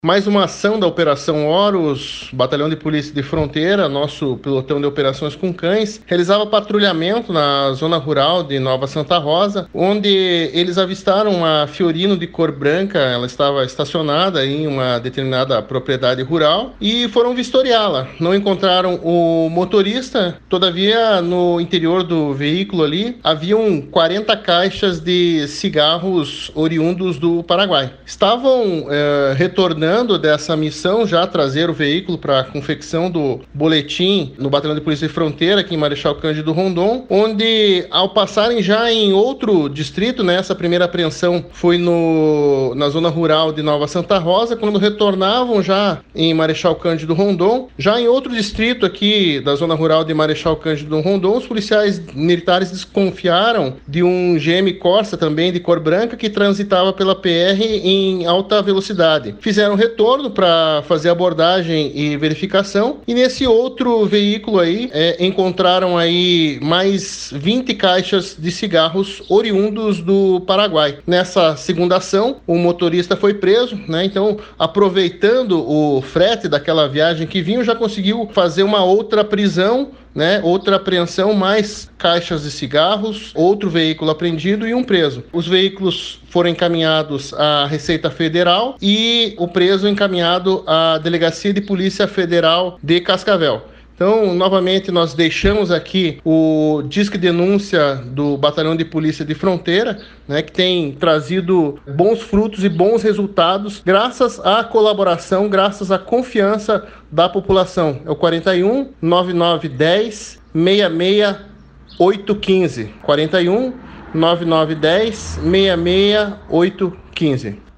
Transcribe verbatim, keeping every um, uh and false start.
Mais uma ação da Operação Horus, Batalhão de Polícia de Fronteira, nosso pelotão de operações com cães, realizava patrulhamento na zona rural de Nova Santa Rosa, onde eles avistaram uma Fiorino de cor branca. Ela estava estacionada em uma determinada propriedade rural e foram vistoriá-la. Não encontraram o motorista, todavia no interior do veículo ali haviam quarenta caixas de cigarros oriundos do Paraguai. Estavam eh, retornando dessa missão, já trazer o veículo para a confecção do boletim no Batalhão de Polícia de Fronteira, aqui em Marechal Cândido Rondon, onde, ao passarem já em outro distrito, né, essa primeira apreensão foi no, na zona rural de Nova Santa Rosa, quando retornavam já em Marechal Cândido Rondon, já em outro distrito aqui da zona rural de Marechal Cândido Rondon, os policiais militares desconfiaram de um G M Corsa, também de cor branca, que transitava pela P R em alta velocidade. Fizeram retorno para fazer abordagem e verificação, e nesse outro veículo aí é, encontraram aí mais vinte caixas de cigarros oriundos do Paraguai. Nessa segunda ação, o motorista foi preso, né? Então, aproveitando o frete daquela viagem que vinha, já conseguiu fazer uma outra prisão, né? Outra apreensão, mais caixas de cigarros, outro veículo apreendido e um preso. Os veículos foram encaminhados à Receita Federal e o preso encaminhado à Delegacia de Polícia Federal de Cascavel. Então, novamente, nós deixamos aqui o Disque Denúncia do Batalhão de Polícia de Fronteira, né, que tem trazido bons frutos e bons resultados, graças à colaboração, graças à confiança da população. É o quarenta e um, nove nove um zero, seis seis oito um cinco. quarenta e um, nove nove um zero, seis seis oito um cinco.